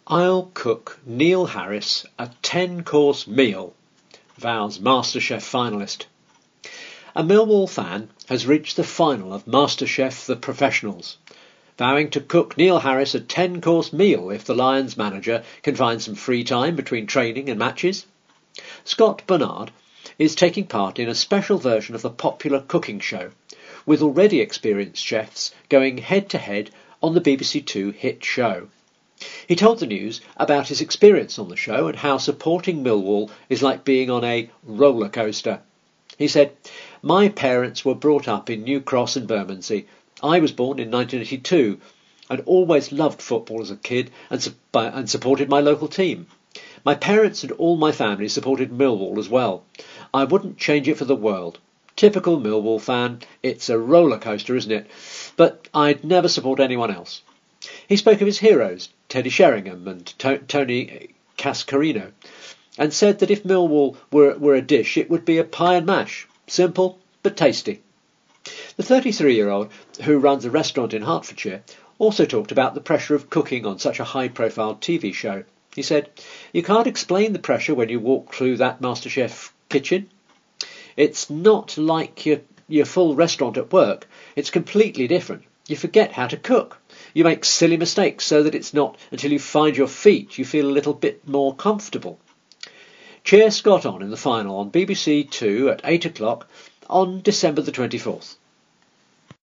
I'll cook Neil Harris a 10-course meal, vows MasterChef finalist. A Millwall fan has reached the final of MasterChef The Professionals, vowing to cook Neil Harris a 10-course meal if the Lions manager can find some free time between training and matches. Scott Bernard is taking part in a special version of the popular cooking show, with already experienced chefs going head-to-head on the BBC Two hit show. He told the News about his experience on the show and how supporting Millwall is like being on a roller coaster. He said, "My parents were brought up in New Cross and Bermondsey. I was born in 1982 and always loved football as a kid and supported my local team. My parents and all my family supported Millwall as well. I wouldn't change it for the world. Typical Millwall fan, it's a roller coaster, isn't it? But I'd never support anyone else." He spoke of his heroes, Teddy Sheringham and Tony Cascarino, and said that if Millwall were a dish, it would be a pie and mash. Simple, but tasty. The 33-year-old, who runs a restaurant in Hertfordshire, also talked about the pressure of cooking on such a high-profile TV show. He said, "You can't explain the pressure when you walk through that MasterChef kitchen. It's not like your full restaurant at work. It's completely different. You forget how to cook. You make silly mistakes so that it's not until you find your feet you feel a little bit more comfortable." Cheer Scott on in the final on BBC Two at 8 o'clock on December the 24th.